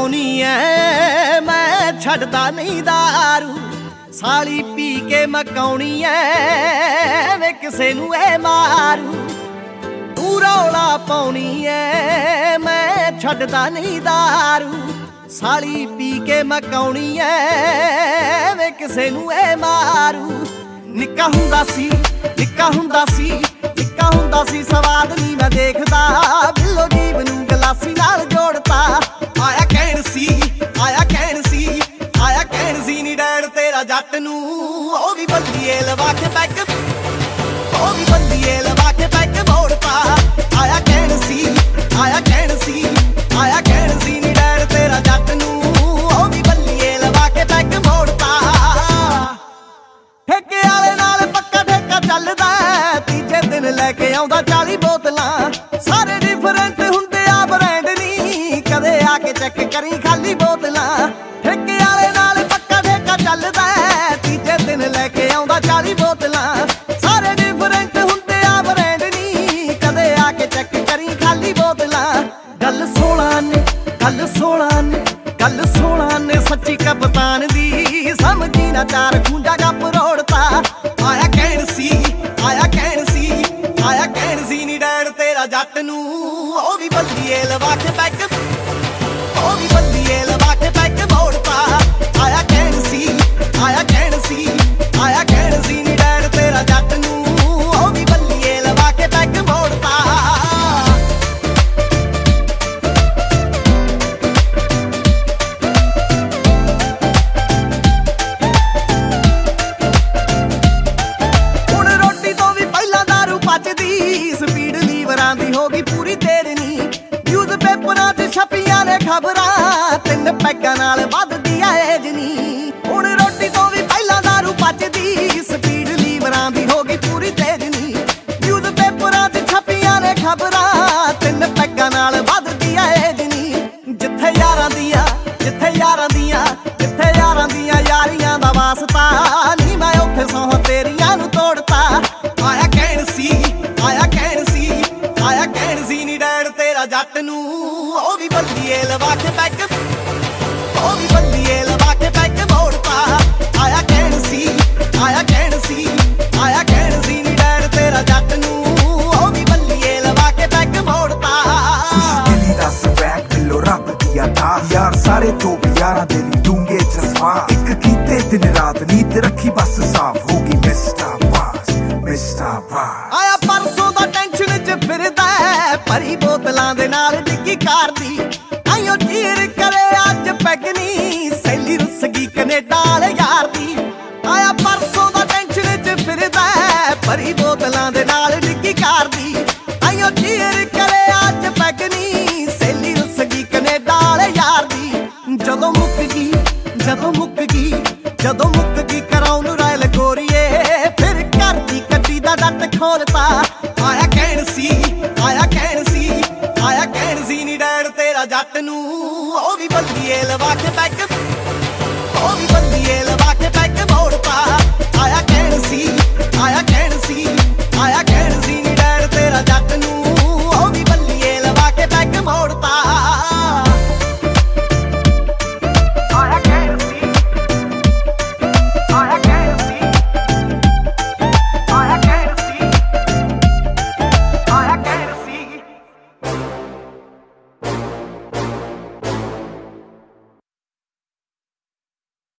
मकाउनी ऐ मैं छड्डदा नहीं दारू साली पी के मकाउनी ऐ वे किसे नूं ऐ मारू तू रौला पाउनी ऐ मैं छड्डदा नहीं दारू साली पी के मकाउनी ऐ वे किसे नूं ऐ मारू निक्का हुंदा सी सवाद नहीं मैं देखदा बिल्लो जीव नूं गलासी नाल जोड़ता आया कहण सी नी डैड तेरा जट नूं ओ भी बल्लीए लवा के पैग मोड़ता आया कहण सी नी डैड तेरा जट नूं ओ भी बल्लीए लवा के पैग मोड़ता ठेके वाले नाल पक्का ठेका चलदा तीजे दिन लैके आउंदा 40 बोतलां सारे डिफरेंट हुंदे आ ब्रांड नी कदे आके चेक करी खाली बोतलां ठेके वाले नाल पक्का ठेका चलदा तीजे दिन लैके आउंदा 40 बोतलां सारे डिफरेंट हुंदे आ ब्रांड नी कदे आके चेक करी खाली बोतलां गल 16 ने सच्ची कप्तान दी समझी ना चार खूंजा गप रोड़ता आया कहण सी नी डैड तेरा जट नूं ओ भी बल्लीए लवा के पैग मोड़ता आया कहण सी नी डैड तेरा जट नूं ओ भी बल्लीए लवा के पैग मोड़ता स्पीड लीवरां दी होगी पूरी तेरे नी न्यूज़ पेपरां च छपियां ने खबरां 3 पैगां नाल वधदी एज नी हुण रोटी तो भी पहला दारू पचदी स्पीड लीवरां दी होगी पूरी तेज नी न्यूज़ पेपरां च छपियां ने खबरां 3 पैगां नाल वधदी एज नी जिथे यारां दियां यारियां दा वास्ता नी मैं उत्थे सौं तेरियां नूं तोड़ता आया कहण सी नी डैड तेरा जट नूं ओ भी बल्लीए लवा के पैग मोड़ता आया कहण सी नी डैड तेरा जट नूं ओ भी बल्लीए लवा के पैग मोड़ता खुशदिली दा स्वैग दिलों रब दिया था यार सारे जो भी यारां दे नी दूंगे जज्बा एक कीते दिन रात नींद रखी बस साफ होगी मिस्टर बास आया परसों दा टेंशन च फिरदा भरी बोतलां दे नाल डिग्गी कार दी आइयो चीर करे अज पैगनी सैली रुस गई कनेडा वाले यार दी आया परसों दा टेंशन च फिरदा भरी बोतलां दे नाल डिग्गी कार दी आइयो चीर करे अज पैगनी सैली रुस गई कनेडा वाले यार दी ਜਦੋਂ ਮੁੱਕ ਗਈ ਕਰਾਉਣ ਰਾਇਲ ਗੋਰੀਏ ਫਿਰ ਘਰ ਦੀ ਕੱਟੀ ਦਾ ਡੱਟ ਖੋਲਤਾ ਆਇਆ ਕਹਿਣ ਸੀ ਨੀ ਡੈਡ ਤੇਰਾ ਜੱਟ ਨੂੰ ਉਹ ਵੀ ਬल्लीए ਲਵਾ ਕੇ ਪੈਗ